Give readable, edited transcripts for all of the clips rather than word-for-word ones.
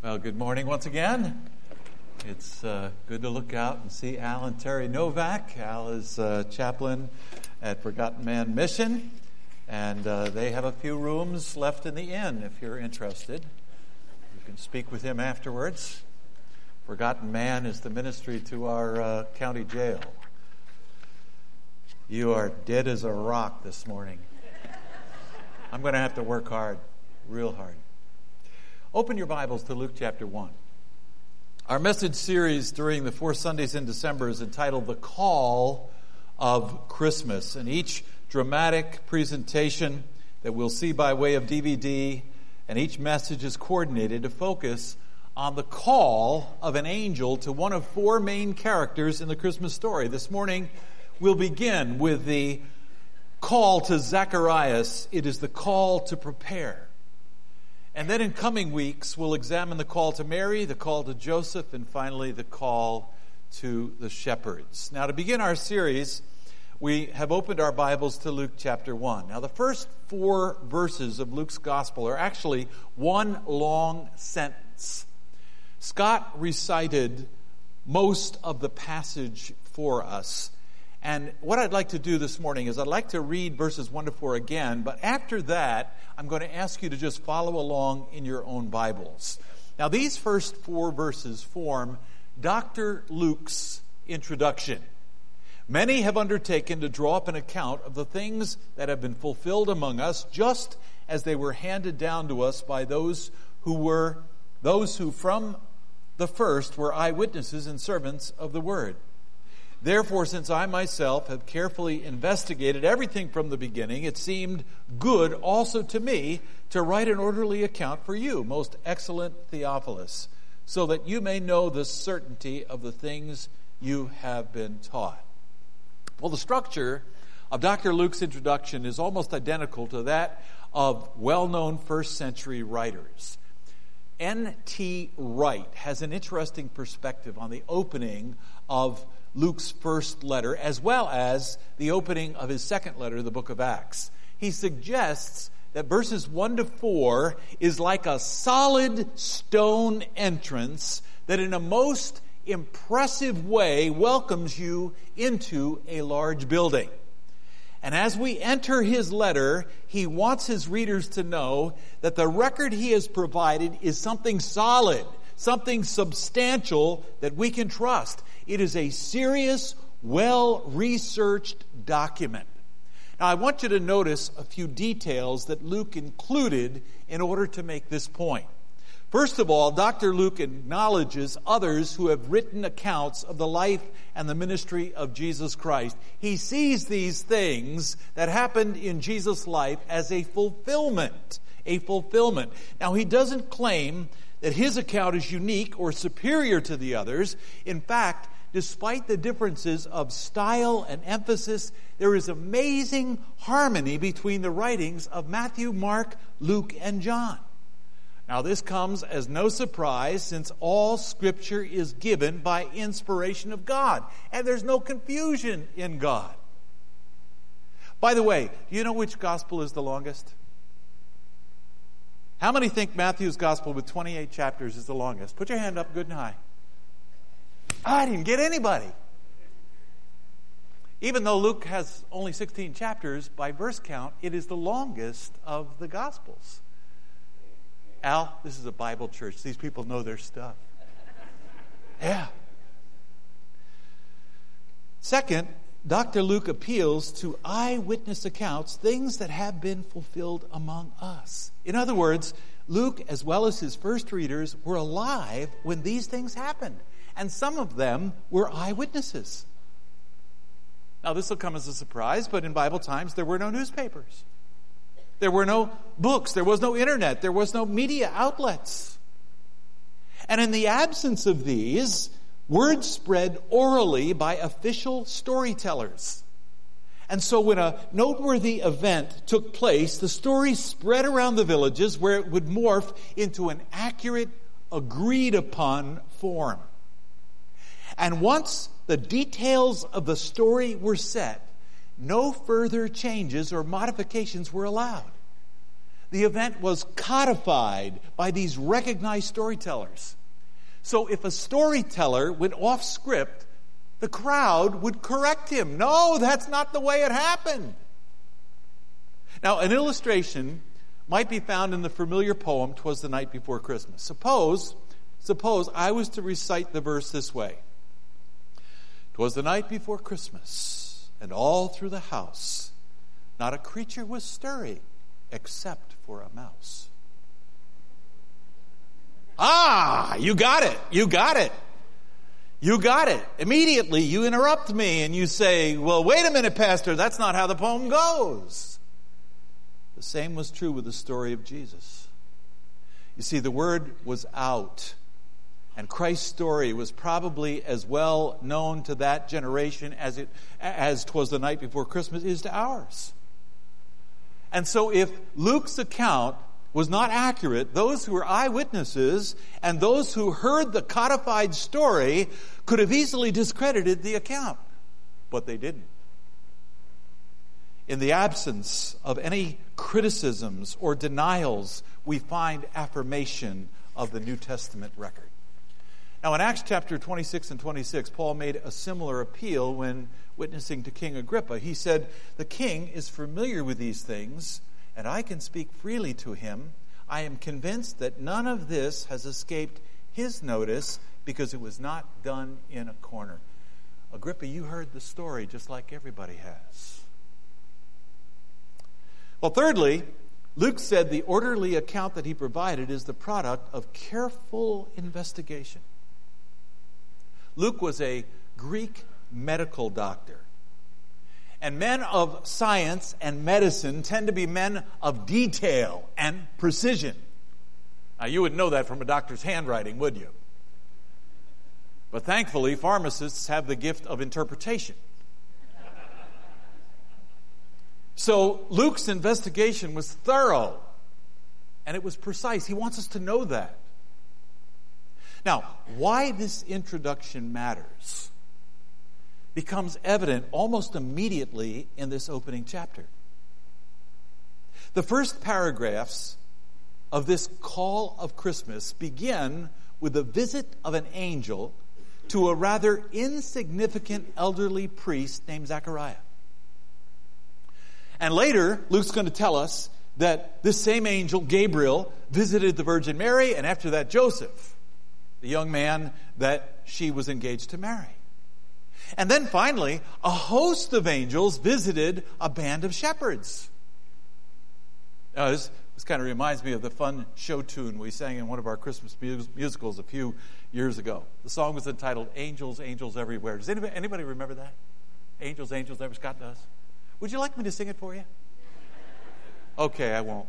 Well, good morning once again. It's good to look out and see Al and Terry Novak. Al is chaplain at Forgotten Man Mission, and they have a few rooms left in the inn if you're interested. You can speak with him afterwards. Forgotten Man is the ministry to our county jail. You are dead as a rock this morning. I'm going to have to work hard, real hard. Open your Bibles to Luke chapter 1. Our message series during the 4 Sundays in December is entitled The Call of Christmas. And each dramatic presentation that we'll see by way of DVD and each message is coordinated to focus on the call of an angel to one of 4 main characters in the Christmas story. This morning we'll begin with the call to Zacharias. It is the call to prepare. And then in coming weeks, we'll examine the call to Mary, the call to Joseph, and finally the call to the shepherds. Now, to begin our series, we have opened our Bibles to Luke chapter 1. Now, the first 4 verses of Luke's gospel are actually one long sentence. Scott recited most of the passage for us. And what I'd like to do this morning is I'd like to read verses 1 to 4 again, but after that, I'm going to ask you to just follow along in your own Bibles. Now, these first 4 verses form Dr. Luke's introduction. Many have undertaken to draw up an account of the things that have been fulfilled among us, just as they were handed down to us by those who from the first were eyewitnesses and servants of the word. Therefore, since I myself have carefully investigated everything from the beginning, it seemed good also to me to write an orderly account for you, most excellent Theophilus, so that you may know the certainty of the things you have been taught. Well, the structure of Dr. Luke's introduction is almost identical to that of well-known first-century writers. N.T. Wright has an interesting perspective on the opening of Luke's first letter, as well as the opening of his second letter, the book of Acts. He suggests that verses 1 to 4 is like a solid stone entrance that in a most impressive way welcomes you into a large building. And as we enter his letter, he wants his readers to know that the record he has provided is something solid, something substantial that we can trust. It is a serious, well-researched document. Now, I want you to notice a few details that Luke included in order to make this point. First of all, Dr. Luke acknowledges others who have written accounts of the life and the ministry of Jesus Christ. He sees these things that happened in Jesus' life as a fulfillment. Now, he doesn't claim that his account is unique or superior to the others. In fact, despite the differences of style and emphasis, there is amazing harmony between the writings of Matthew, Mark, Luke, and John. Now, this comes as no surprise since all Scripture is given by inspiration of God, and there's no confusion in God. By the way, do you know which gospel is the longest? How many think Matthew's gospel with 28 chapters is the longest? Put your hand up good and high. I didn't get anybody. Even though Luke has only 16 chapters, by verse count, it is the longest of the Gospels. Al, this is a Bible church. These people know their stuff. Yeah. Second, Dr. Luke appeals to eyewitness accounts, things that have been fulfilled among us. In other words, Luke, as well as his first readers, were alive when these things happened. And some of them were eyewitnesses. Now, this will come as a surprise, but in Bible times, there were no newspapers. There were no books. There was no internet. There was no media outlets. And in the absence of these, word spread orally by official storytellers. And so when a noteworthy event took place, the story spread around the villages where it would morph into an accurate, agreed-upon form. And once the details of the story were set, no further changes or modifications were allowed. The event was codified by these recognized storytellers. So if a storyteller went off script, the crowd would correct him. No, that's not the way it happened. Now, an illustration might be found in the familiar poem, "'Twas the Night Before Christmas." Suppose I was to recite the verse this way. "'Twas the night before Christmas, and all through the house, not a creature was stirring, except for a mouse." Ah, you got it. You got it. You got it. Immediately you interrupt me and you say, "Well, wait a minute, Pastor, that's not how the poem goes." The same was true with the story of Jesus. You see, the word was out, and Christ's story was probably as well known to that generation as 'Twas the Night Before Christmas is to ours. And so if Luke's account was not accurate, those who were eyewitnesses and those who heard the codified story could have easily discredited the account, but they didn't. In the absence of any criticisms or denials, we find affirmation of the New Testament record. Now, in Acts chapter 26 and 26, Paul made a similar appeal when witnessing to King Agrippa. He said, "The king is familiar with these things, and I can speak freely to him. I am convinced that none of this has escaped his notice because it was not done in a corner." Agrippa, you heard the story just like everybody has. Well, thirdly, Luke said the orderly account that he provided is the product of careful investigation. Luke was a Greek medical doctor. And men of science and medicine tend to be men of detail and precision. Now, you would know that from a doctor's handwriting, would you? But thankfully, pharmacists have the gift of interpretation. So Luke's investigation was thorough, and it was precise. He wants us to know that. Now, why this introduction matters becomes evident almost immediately in this opening chapter. The first paragraphs of this call of Christmas begin with the visit of an angel to a rather insignificant elderly priest named Zechariah. And later, Luke's going to tell us that this same angel, Gabriel, visited the Virgin Mary, and after that, Joseph, the young man that she was engaged to marry. And then finally, a host of angels visited a band of shepherds. Now, this kind of reminds me of the fun show tune we sang in one of our Christmas musicals a few years ago. The song was entitled "Angels, Angels Everywhere." Does anybody remember that? Angels, Angels Everywhere. Scott does. Would you like me to sing it for you? Okay, I won't.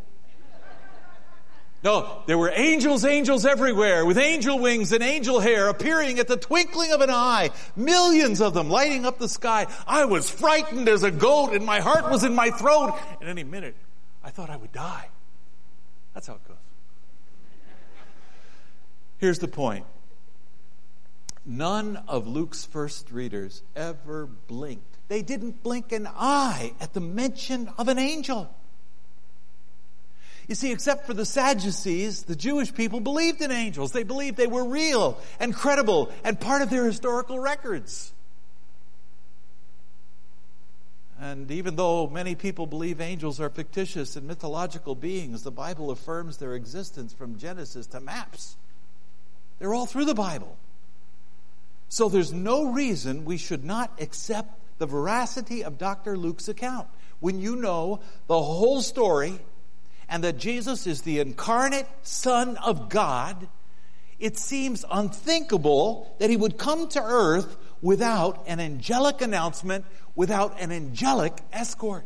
No, there were angels, angels everywhere, with angel wings and angel hair appearing at the twinkling of an eye. Millions of them lighting up the sky. I was frightened as a goat, and my heart was in my throat. And any minute, I thought I would die. That's how it goes. Here's the point. None of Luke's first readers ever blinked. They didn't blink an eye at the mention of an angel. You see, except for the Sadducees, the Jewish people believed in angels. They believed they were real and credible and part of their historical records. And even though many people believe angels are fictitious and mythological beings, the Bible affirms their existence from Genesis to maps. They're all through the Bible. So there's no reason we should not accept the veracity of Dr. Luke's account. When you know the whole story and that Jesus is the incarnate Son of God, it seems unthinkable that he would come to earth without an angelic announcement, without an angelic escort.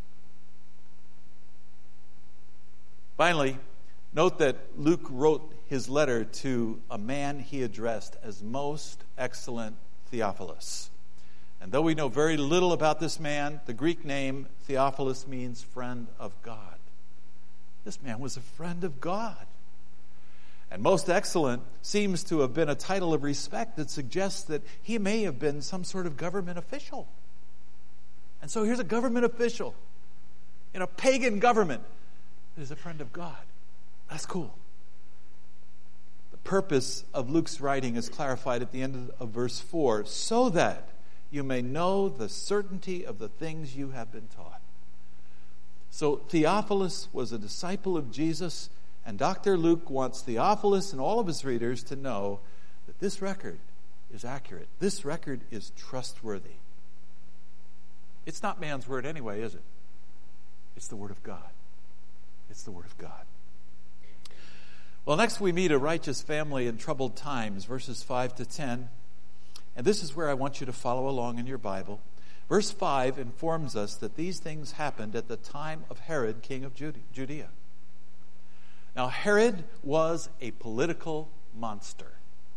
Finally, note that Luke wrote his letter to a man he addressed as Most Excellent Theophilus. And though we know very little about this man, the Greek name Theophilus means friend of God. This man was a friend of God. And Most Excellent seems to have been a title of respect that suggests that he may have been some sort of government official. And so here's a government official in a pagan government. is a friend of God. That's cool. The purpose of Luke's writing is clarified at the end of verse 4, so that you may know the certainty of the things you have been taught. So Theophilus was a disciple of Jesus, and Dr. Luke wants Theophilus and all of his readers to know that this record is accurate. This record is trustworthy. It's not man's word anyway, is it? It's the Word of God. It's the Word of God. Well, next we meet a righteous family in troubled times, verses 5 to 10. And this is where I want you to follow along in your Bible. Verse 5 informs us that these things happened at the time of Herod, king of Judea. Now, Herod was a political monster.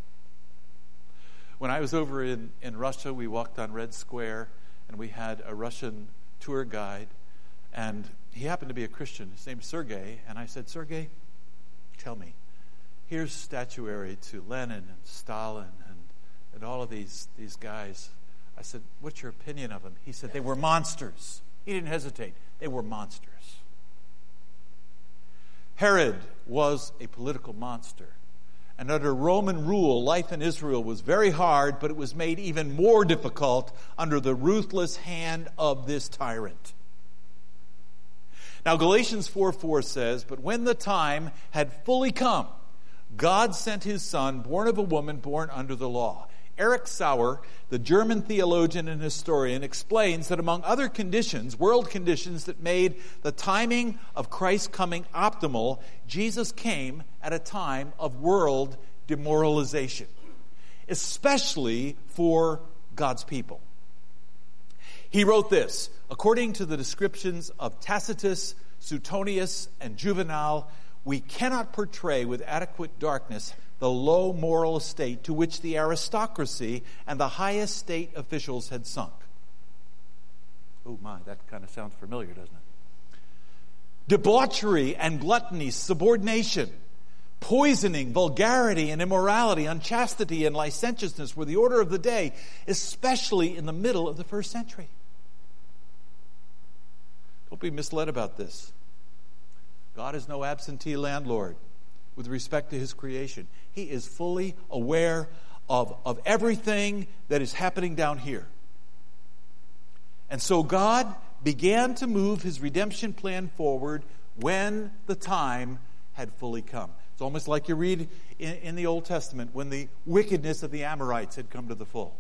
When I was over in Russia, we walked on Red Square, and we had a Russian tour guide, and he happened to be a Christian. His name's Sergei, and I said, Sergei, tell me, here's statuary to Lenin and Stalin and all of these guys. I said, what's your opinion of them? He said, they were monsters. He didn't hesitate. They were monsters. Herod was a political monster. And under Roman rule, life in Israel was very hard, but it was made even more difficult under the ruthless hand of this tyrant. Now, Galatians 4:4 says, but when the time had fully come, God sent his Son, born of a woman, born under the law. Erich Sauer, the German theologian and historian, explains that among other conditions, world conditions that made the timing of Christ's coming optimal, Jesus came at a time of world demoralization, especially for God's people. He wrote this, according to the descriptions of Tacitus, Suetonius, and Juvenal, we cannot portray with adequate darkness the low moral estate to which the aristocracy and the highest state officials had sunk. Oh my, that kind of sounds familiar, doesn't it? Debauchery and gluttony, subordination, poisoning, vulgarity and immorality, unchastity and licentiousness were the order of the day, especially in the middle of the first century. Don't be misled about this. God is no absentee landlord with respect to his creation. He is fully aware of everything that is happening down here. And so God began to move his redemption plan forward when the time had fully come. It's almost like you read in the Old Testament when the wickedness of the Amorites had come to the full.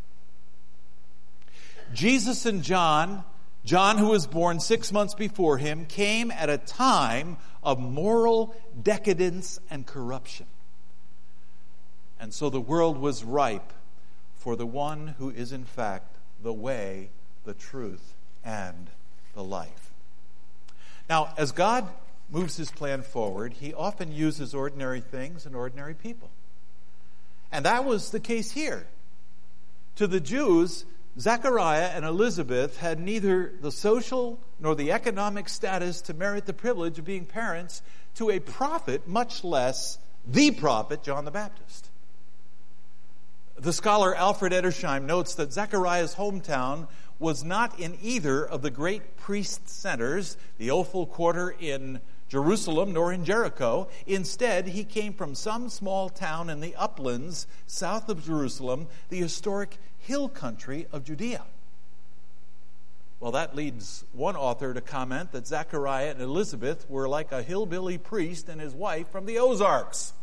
Jesus and John, who was born 6 months before him, came at a time of moral decadence and corruption. And so the world was ripe for the one who is in fact the way, the truth, and the life. Now, as God moves his plan forward, he often uses ordinary things and ordinary people. And that was the case here. To the Jews, Zechariah and Elizabeth had neither the social nor the economic status to merit the privilege of being parents to a prophet, much less the prophet, John the Baptist. The scholar Alfred Edersheim notes that Zechariah's hometown was not in either of the great priest centers, the Ophel Quarter in Jerusalem, nor in Jericho. Instead, he came from some small town in the uplands south of Jerusalem, the historic hill country of Judea. Well, that leads one author to comment that Zechariah and Elizabeth were like a hillbilly priest and his wife from the Ozarks.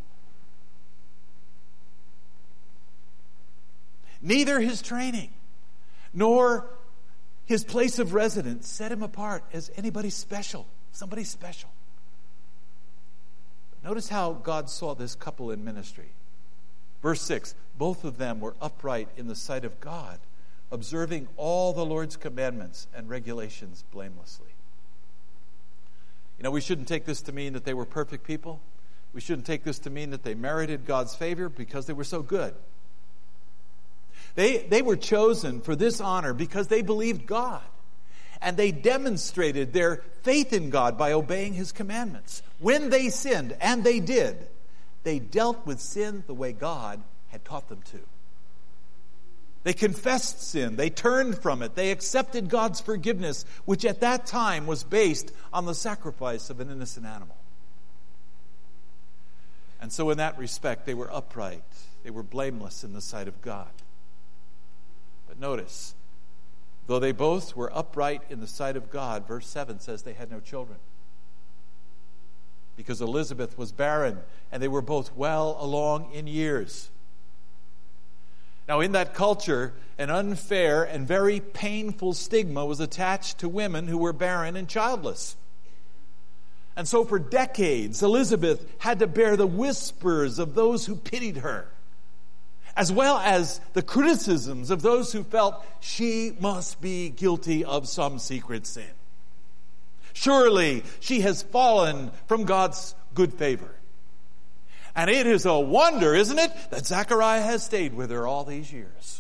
Neither his training nor his place of residence set him apart as anybody special, somebody special. But notice how God saw this couple in ministry. Verse 6, both of them were upright in the sight of God, observing all the Lord's commandments and regulations blamelessly. You know, we shouldn't take this to mean that they were perfect people. We shouldn't take this to mean that they merited God's favor because they were so good. They were chosen for this honor because they believed God. And they demonstrated their faith in God by obeying his commandments. When they sinned, and they did, they dealt with sin the way God had taught them to. They confessed sin. They turned from it. They accepted God's forgiveness, which at that time was based on the sacrifice of an innocent animal. And so in that respect, they were upright. They were blameless in the sight of God. But notice, though they both were upright in the sight of God, verse 7 says they had no children. Because Elizabeth was barren, and they were both well along in years. Now, in that culture, an unfair and very painful stigma was attached to women who were barren and childless. And so for decades, Elizabeth had to bear the whispers of those who pitied her, as well as the criticisms of those who felt she must be guilty of some secret sin. Surely she has fallen from God's good favor. And it is a wonder, isn't it, that Zechariah has stayed with her all these years.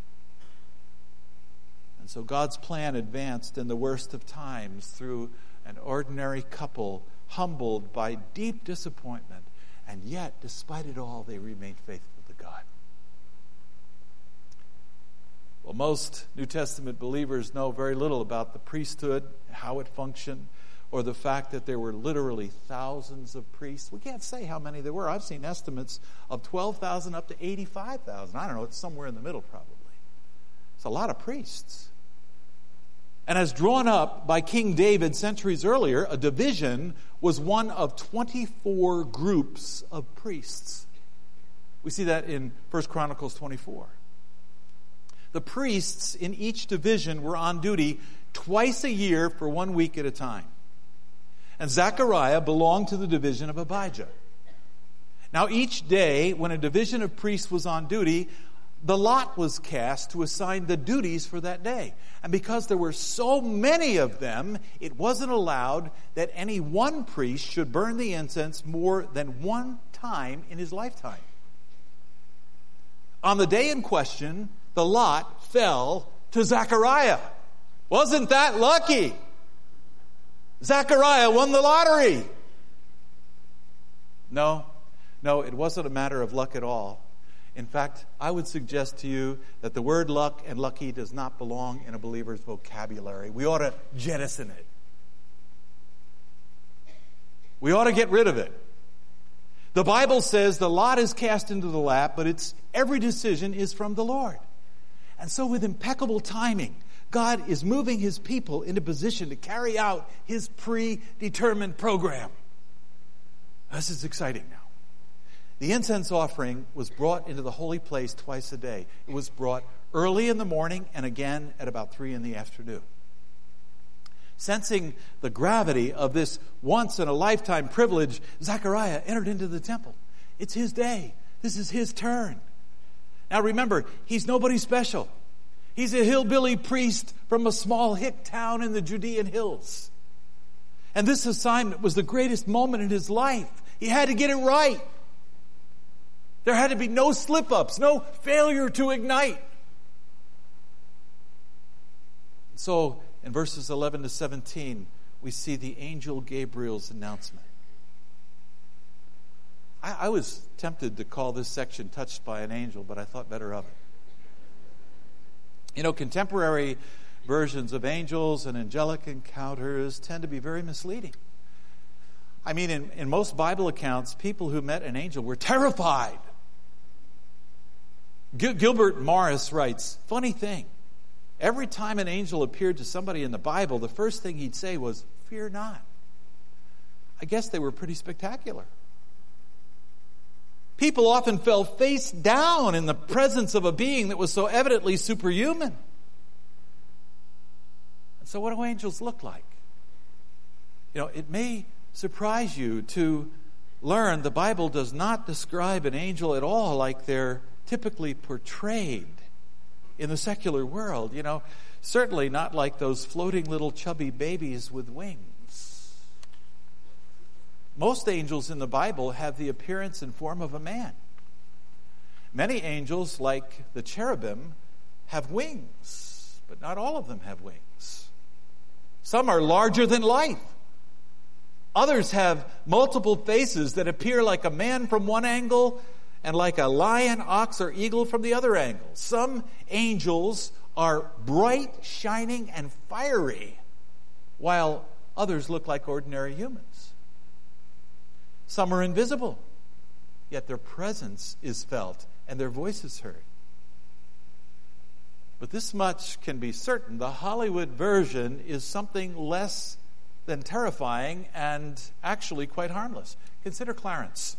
And so God's plan advanced in the worst of times through an ordinary couple humbled by deep disappointment. And yet, despite it all, they remained faithful to God. Well, most New Testament believers know very little about the priesthood, how it functioned, or the fact that there were literally thousands of priests. We can't say how many there were. I've seen estimates of 12,000 up to 85,000. I don't know, it's somewhere in the middle probably. It's a lot of priests. And as drawn up by King David centuries earlier, a division was one of 24 groups of priests. We see that in 1 Chronicles 24. The priests in each division were on duty twice a year for 1 week at a time. And Zechariah belonged to the division of Abijah. Now each day when a division of priests was on duty, the lot was cast to assign the duties for that day. And because there were so many of them, it wasn't allowed that any one priest should burn the incense more than one time in his lifetime. On the day in question, the lot fell to Zechariah. Wasn't that lucky? Zechariah won the lottery. No, it wasn't a matter of luck at all. In fact, I would suggest to you that the word luck and lucky does not belong in a believer's vocabulary. We ought to jettison it. We ought to get rid of it. The Bible says the lot is cast into the lap, but every decision is from the Lord. And so with impeccable timing, God is moving his people into position to carry out his predetermined program. This is exciting now. The incense offering was brought into the holy place twice a day. It was brought early in the morning and again at about 3 in the afternoon. Sensing the gravity of this once-in-a-lifetime privilege, Zechariah entered into the temple. It's his day. This is his turn. Now remember, he's nobody special. He's a hillbilly priest from a small hick town in the Judean hills. And this assignment was the greatest moment in his life. He had to get it right. There had to be no slip-ups, no failure to ignite. So, in verses 11 to 17, we see the angel Gabriel's announcement. I was tempted to call this section Touched by an Angel, but I thought better of it. You know, contemporary versions of angels and angelic encounters tend to be very misleading. I mean, in most Bible accounts, people who met an angel were terrified. Gilbert Morris writes, funny thing, every time an angel appeared to somebody in the Bible, the first thing he'd say was, "Fear not." I guess they were pretty spectacular. People often fell face down in the presence of a being that was so evidently superhuman. And so what do angels look like? You know, it may surprise you to learn the Bible does not describe an angel at all like they're typically portrayed in the secular world. You know, certainly not like those floating little chubby babies with wings. Most angels in the Bible have the appearance and form of a man. Many angels, like the cherubim, have wings, but not all of them have wings. Some are larger than life. Others have multiple faces that appear like a man from one angle and like a lion, ox, or eagle from the other angle. Some angels are bright, shining, and fiery, while others look like ordinary humans. Some are invisible, yet their presence is felt and their voice is heard. But this much can be certain: the Hollywood version is something less than terrifying and actually quite harmless. Consider Clarence.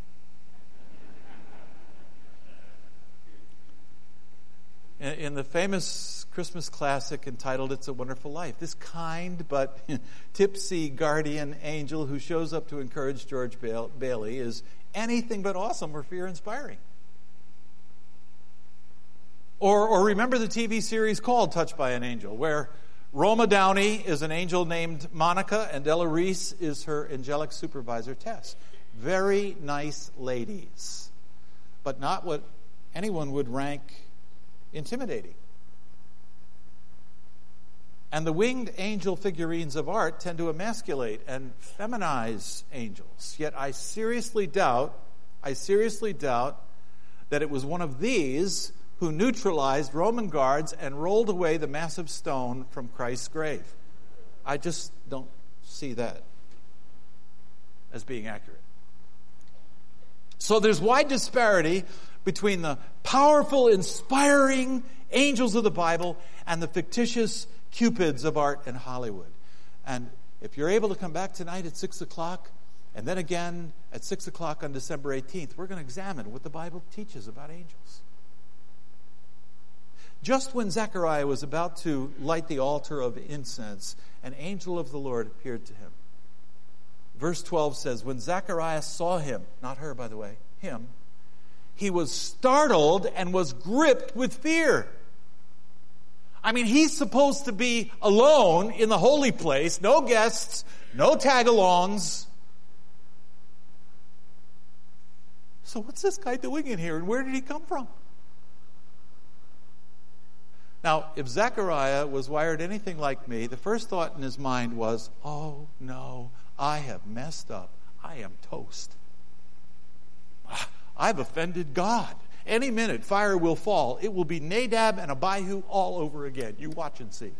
In the famous Christmas classic entitled It's a Wonderful Life, this kind but tipsy guardian angel who shows up to encourage George Bailey is anything but awesome or fear-inspiring. Or remember the TV series called Touched by an Angel, where Roma Downey is an angel named Monica and Della Reese is her angelic supervisor, Tess. Very nice ladies, but not what anyone would rank intimidating. And the winged angel figurines of art tend to emasculate and feminize angels. Yet I seriously doubt that it was one of these who neutralized Roman guards and rolled away the massive stone from Christ's grave. I just don't see that as being accurate. So there's wide disparity between the powerful, inspiring angels of the Bible and the fictitious cupids of art in Hollywood. And if you're able to come back tonight at 6 o'clock, and then again at 6 o'clock on December 18th, we're going to examine what the Bible teaches about angels. Just when Zechariah was about to light the altar of incense, an angel of the Lord appeared to him. Verse 12 says, when Zechariah saw him, not her, by the way, him, he was startled and was gripped with fear. I mean, he's supposed to be alone in the holy place, no guests, no tag-alongs. So what's this guy doing in here, and where did he come from? Now, if Zechariah was wired anything like me, the first thought in his mind was, oh no, I have messed up. I am toast. I've offended God. Any minute, fire will fall. It will be Nadab and Abihu all over again. You watch and see.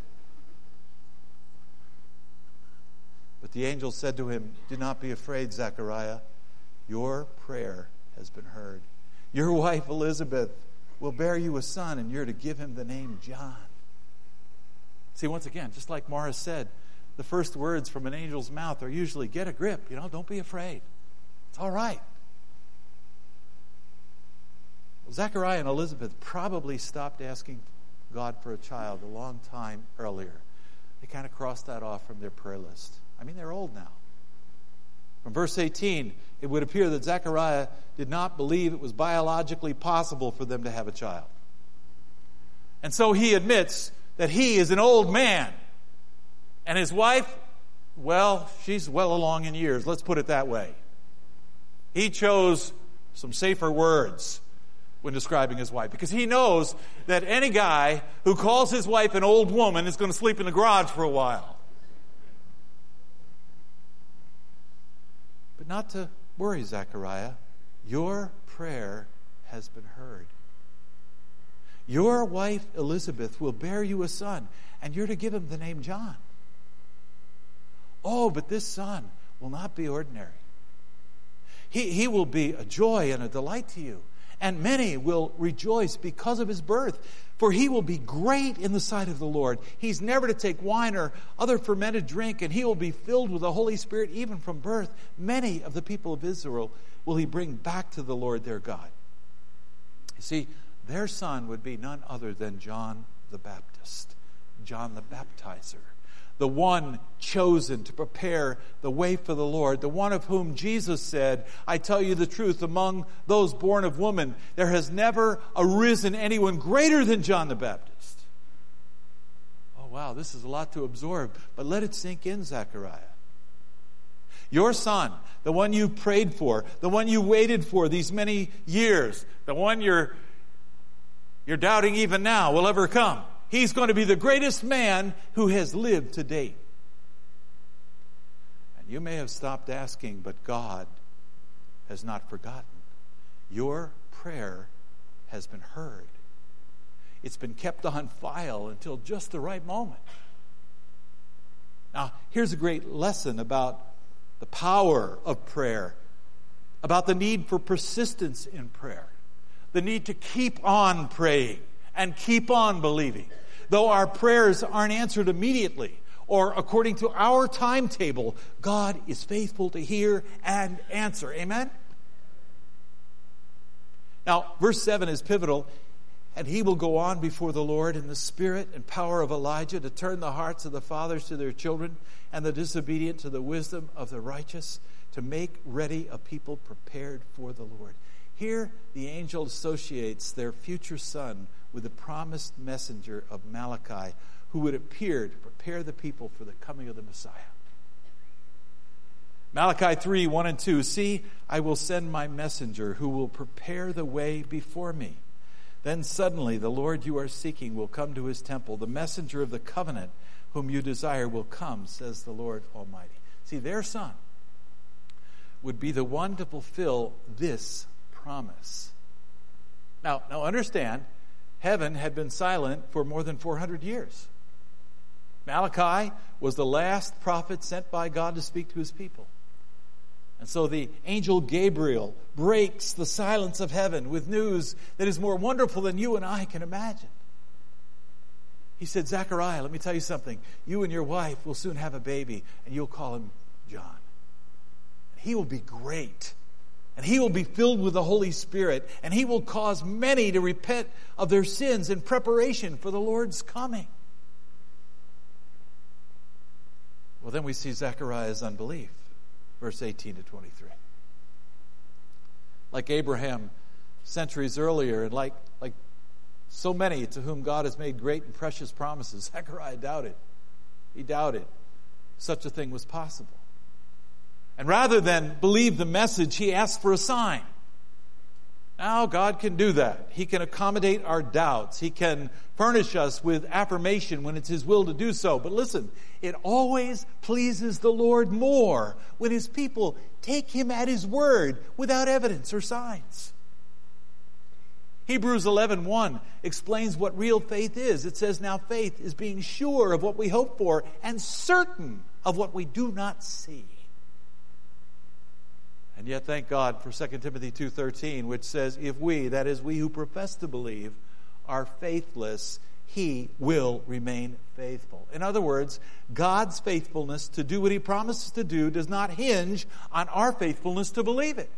But the angel said to him, do not be afraid, Zechariah. Your prayer has been heard. Your wife Elizabeth will bear you a son, and you're to give him the name John. See, once again, just like Morris said, the first words from an angel's mouth are usually, get a grip, don't be afraid. It's all right. Well, Zechariah and Elizabeth probably stopped asking God for a child a long time earlier. They kind of crossed that off from their prayer list. I mean, they're old now. From verse 18, it would appear that Zechariah did not believe it was biologically possible for them to have a child. And so he admits that he is an old man. And his wife, well, she's well along in years. Let's put it that way. He chose some safer words when describing his wife, because he knows that any guy who calls his wife an old woman is going to sleep in the garage for a while. But not to worry, Zechariah. Your prayer has been heard. Your wife Elizabeth will bear you a son, and you're to give him the name John. Oh, but this son will not be ordinary. He will be a joy and a delight to you, and many will rejoice because of his birth, for he will be great in the sight of the Lord. He's never to take wine or other fermented drink, and he will be filled with the Holy Spirit even from birth. Many of the people of Israel will he bring back to the Lord their God. You see, their son would be none other than John the Baptist, John the Baptizer, the one chosen to prepare the way for the Lord, the one of whom Jesus said, I tell you the truth, among those born of woman, there has never arisen anyone greater than John the Baptist. Oh, wow, this is a lot to absorb, but let it sink in, Zechariah. Your son, the one you prayed for, the one you waited for these many years, the one you're doubting even now will ever come. He's going to be the greatest man who has lived to date. And you may have stopped asking, but God has not forgotten. your prayer has been heard. It's been kept on file until just the right moment. Now, here's a great lesson about the power of prayer, about the need for persistence in prayer, the need to keep on praying and keep on believing. Though our prayers aren't answered immediately or according to our timetable, God is faithful to hear and answer. Amen? Now, verse 7 is pivotal. And he will go on before the Lord in the spirit and power of Elijah to turn the hearts of the fathers to their children and the disobedient to the wisdom of the righteous, to make ready a people prepared for the Lord. Here, the angel associates their future son with the promised messenger of Malachi, who would appear to prepare the people for the coming of the Messiah. Malachi 3, 1 and 2, see, I will send my messenger who will prepare the way before me. Then suddenly the Lord you are seeking will come to his temple. The messenger of the covenant whom you desire will come, says the Lord Almighty. See, their son would be the one to fulfill this promise. Now understand, heaven had been silent for more than 400 years. Malachi was the last prophet sent by God to speak to his people. And so the angel Gabriel breaks the silence of heaven with news that is more wonderful than you and I can imagine. He said, Zechariah, let me tell you something. You and your wife will soon have a baby, and you'll call him John. He will be great, and he will be filled with the Holy Spirit, and he will cause many to repent of their sins in preparation for the Lord's coming. Well, then we see Zechariah's unbelief. Verse 18 to 23. Like Abraham centuries earlier, and like so many to whom God has made great and precious promises, Zechariah doubted. He doubted such a thing was possible. And rather than believe the message, he asked for a sign. Now, God can do that. He can accommodate our doubts. He can furnish us with affirmation when it's his will to do so. But listen, it always pleases the Lord more when his people take him at his word without evidence or signs. Hebrews 11:1 explains what real faith is. It says, now faith is being sure of what we hope for and certain of what we do not see. And yet, thank God for 2 Timothy 2:13, which says, if we, that is we who profess to believe, are faithless, he will remain faithful. In other words, God's faithfulness to do what he promises to do does not hinge on our faithfulness to believe it.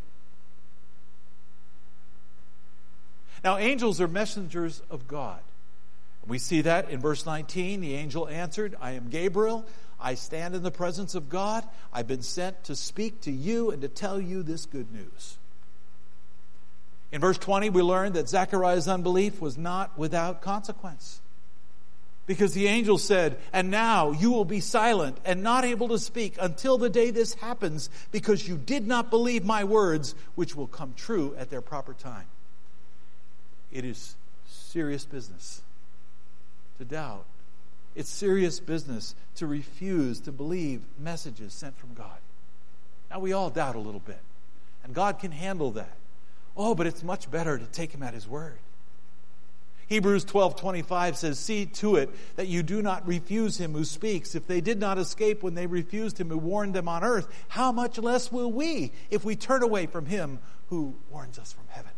Now, angels are messengers of God. We see that in verse 19. The angel answered, I am Gabriel. I stand in the presence of God. I've been sent to speak to you and to tell you this good news. In verse 20, we learn that Zechariah's unbelief was not without consequence. Because the angel said, and now you will be silent and not able to speak until the day this happens, because you did not believe my words, which will come true at their proper time. It is serious business to doubt. It's serious business to refuse to believe messages sent from God. Now, we all doubt a little bit, and God can handle that. Oh, but it's much better to take him at his word. Hebrews 12:25 says, see to it that you do not refuse him who speaks. If they did not escape when they refused him who warned them on earth, how much less will we if we turn away from him who warns us from heaven?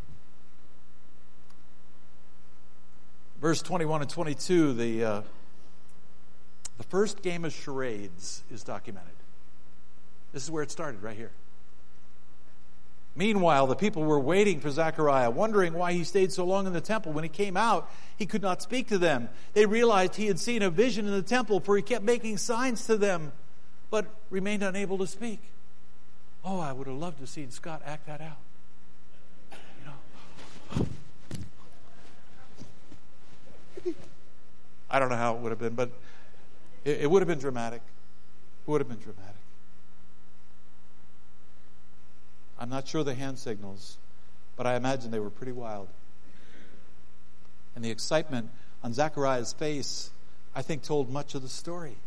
Verse 21 and 22, the first game of charades is documented. This is where it started, right here. Meanwhile, the people were waiting for Zechariah, wondering why he stayed so long in the temple. When he came out, he could not speak to them. They realized he had seen a vision in the temple, for he kept making signs to them, but remained unable to speak. Oh, I would have loved to have seen Scott act that out. I don't know how it would have been, but it would have been dramatic. It would have been dramatic. I'm not sure the hand signals, but I imagine they were pretty wild. And the excitement on Zechariah's face, I think, told much of the story.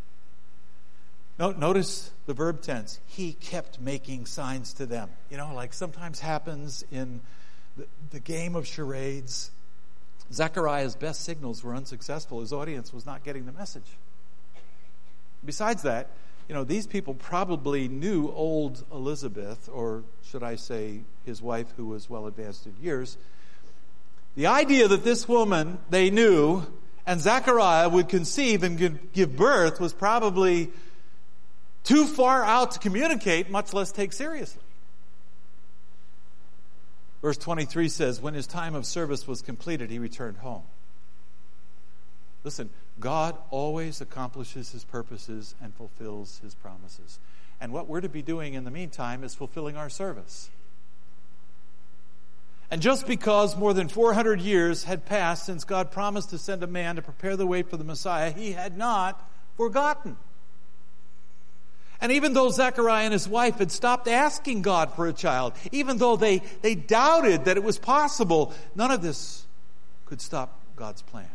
Notice the verb tense. He kept making signs to them. Like sometimes happens in the game of charades. Zechariah's best signals were unsuccessful. His audience was not getting the message. Besides that, these people probably knew old Elizabeth, or should I say his wife, who was well advanced in years. The idea that this woman they knew and Zechariah would conceive and give birth was probably too far out to communicate, much less take seriously. Verse 23 says, when his time of service was completed, he returned home. Listen, God always accomplishes his purposes and fulfills his promises. And what we're to be doing in the meantime is fulfilling our service. And just because more than 400 years had passed since God promised to send a man to prepare the way for the Messiah, he had not forgotten. And even though Zechariah and his wife had stopped asking God for a child, even though they doubted that it was possible, none of this could stop God's plan.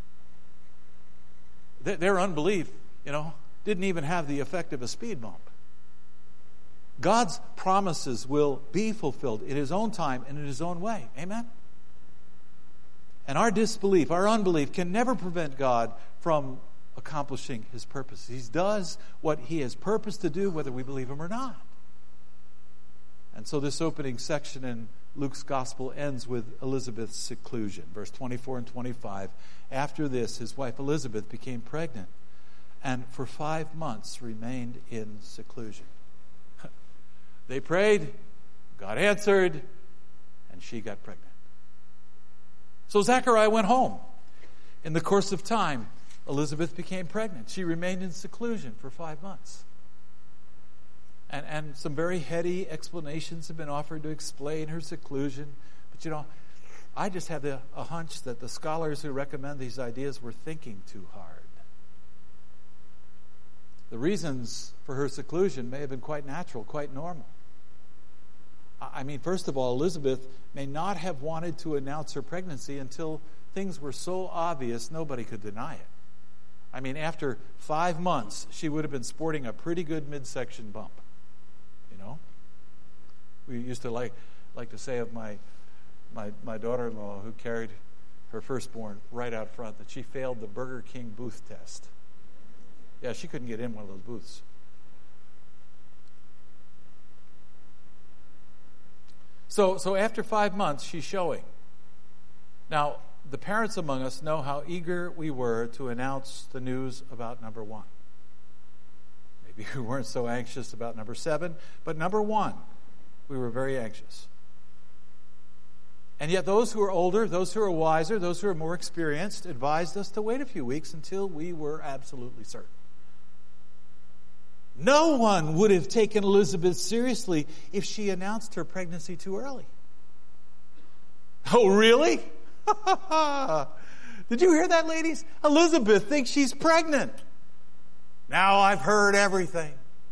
Their unbelief, didn't even have the effect of a speed bump. God's promises will be fulfilled in his own time and in his own way. Amen? And our disbelief, our unbelief can never prevent God from accomplishing his purpose. He does what he has purposed to do, whether we believe him or not. And so this opening section in Luke's gospel ends with Elizabeth's seclusion. Verse 24 and 25. After this, his wife Elizabeth became pregnant and for 5 months remained in seclusion. They prayed, God answered, and she got pregnant. So Zechariah went home. In the course of time, Elizabeth became pregnant. She remained in seclusion for 5 months. And some very heady explanations have been offered to explain her seclusion. But I just have a hunch that the scholars who recommend these ideas were thinking too hard. The reasons for her seclusion may have been quite natural, quite normal. First of all, Elizabeth may not have wanted to announce her pregnancy until things were so obvious nobody could deny it. After 5 months, she would have been sporting a pretty good midsection bump. We used to like to say of my daughter-in-law who carried her firstborn right out front that she failed the Burger King booth test. Yeah, she couldn't get in one of those booths. So after 5 months, she's showing. Now, the parents among us know how eager we were to announce the news about number 1. Maybe we weren't so anxious about number 7, but number 1, we were very anxious. And yet those who are older, those who are wiser, those who are more experienced advised us to wait a few weeks until we were absolutely certain. No one would have taken Elizabeth seriously if she announced her pregnancy too early. Oh, really? Did you hear that, ladies? Elizabeth thinks she's pregnant. Now I've heard everything.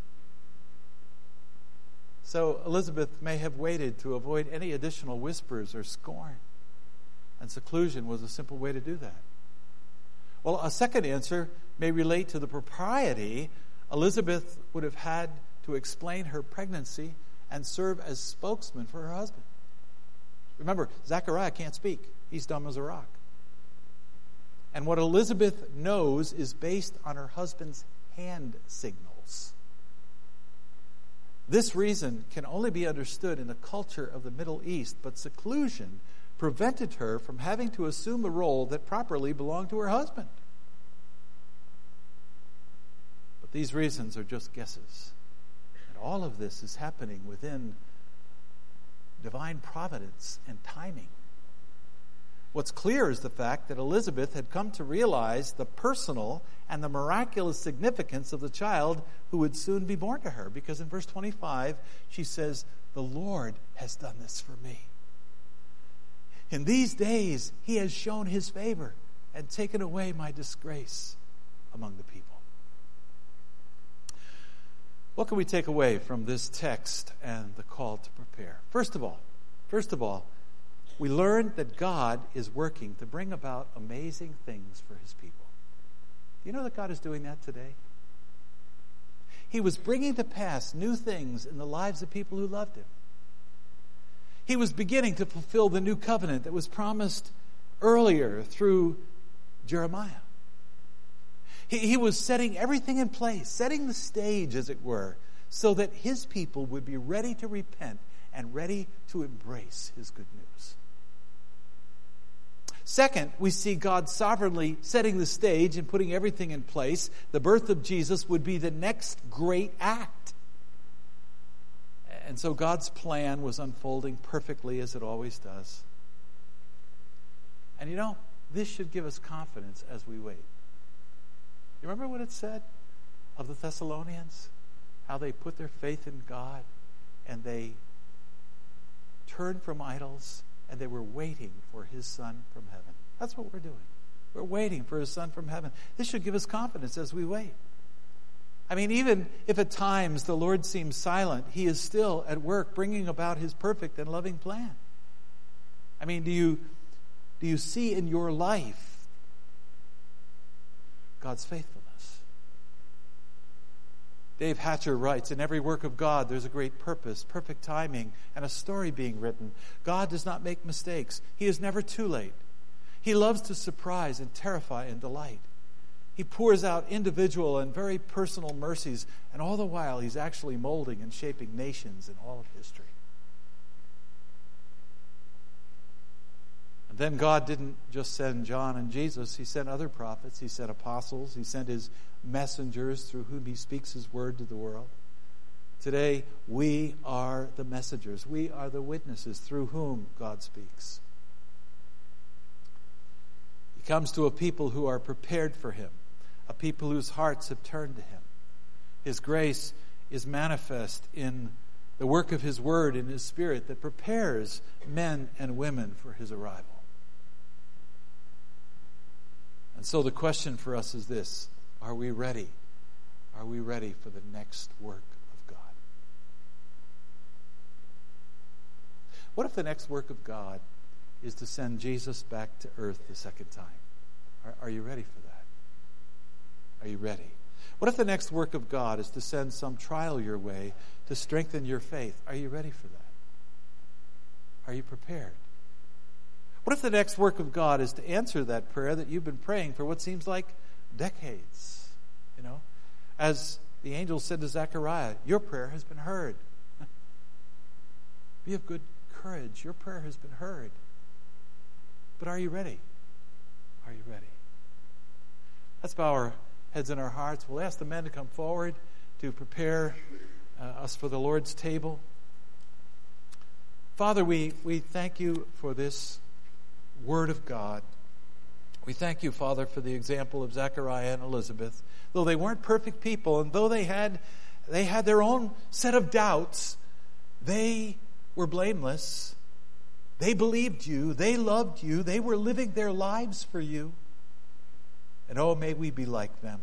So Elizabeth may have waited to avoid any additional whispers or scorn. And seclusion was a simple way to do that. Well, a second answer may relate to the propriety. Elizabeth would have had to explain her pregnancy and serve as spokesman for her husband. Remember, Zechariah can't speak. He's dumb as a rock. And what Elizabeth knows is based on her husband's hand signals. This reason can only be understood in the culture of the Middle East, but seclusion prevented her from having to assume a role that properly belonged to her husband. But these reasons are just guesses. And all of this is happening within divine providence and timing. What's clear is the fact that Elizabeth had come to realize the personal and the miraculous significance of the child who would soon be born to her. Because in verse 25, she says, "The Lord has done this for me. In these days, he has shown his favor and taken away my disgrace among the people." What can we take away from this text and the call to prepare? First of all, we learned that God is working to bring about amazing things for his people. Do you know that God is doing that today? He was bringing to pass new things in the lives of people who loved him. He was beginning to fulfill the new covenant that was promised earlier through Jeremiah. He was setting everything in place, setting the stage, as it were, so that his people would be ready to repent and ready to embrace his good news. Second, we see God sovereignly setting the stage and putting everything in place. The birth of Jesus would be the next great act. And so God's plan was unfolding perfectly, as it always does. And this should give us confidence as we wait. You remember what it said of the Thessalonians? How they put their faith in God and they turned from idols and they were waiting for his Son from heaven. That's what we're doing. We're waiting for his Son from heaven. This should give us confidence as we wait. I mean, even if at times the Lord seems silent, he is still at work bringing about his perfect and loving plan. I mean, do you see in your life God's faithfulness? Dave Hatcher writes, in every work of God, there's a great purpose, perfect timing, and a story being written. God does not make mistakes. He is never too late. He loves to surprise and terrify and delight. He pours out individual and very personal mercies, and all the while he's actually molding and shaping nations in all of history. And then God didn't just send John and Jesus. He sent other prophets. He sent apostles. He sent his messengers through whom he speaks his word to the world. Today, we are the messengers. We are the witnesses through whom God speaks. He comes to a people who are prepared for him, a people whose hearts have turned to him. His grace is manifest in the work of his word and his spirit that prepares men and women for his arrival. And so the question for us is this: are we ready? Are we ready for the next work of God? What if the next work of God is to send Jesus back to earth the second time? Are you ready for that? Are you ready? What if the next work of God is to send some trial your way to strengthen your faith? Are you ready for that? Are you prepared? What if the next work of God is to answer that prayer that you've been praying for what seems like decades? As the angel said to Zechariah, your prayer has been heard. Be of good courage. Your prayer has been heard. But are you ready? Are you ready? Let's bow our heads and our hearts. We'll ask the men to come forward to prepare us for the Lord's table. Father, we thank you for this Word of God. We thank you, Father, for the example of Zechariah and Elizabeth. Though they weren't perfect people, and though they had their own set of doubts, they were blameless. They believed you. They loved you. They were living their lives for you. And oh, may we be like them,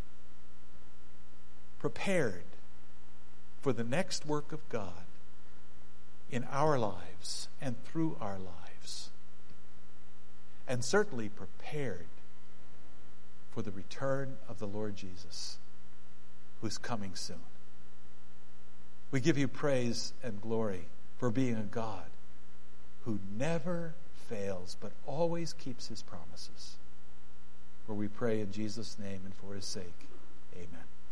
prepared for the next work of God in our lives and through our lives. And certainly prepared for the return of the Lord Jesus, who's coming soon. We give you praise and glory for being a God who never fails but always keeps his promises. For we pray in Jesus' name and for his sake. Amen.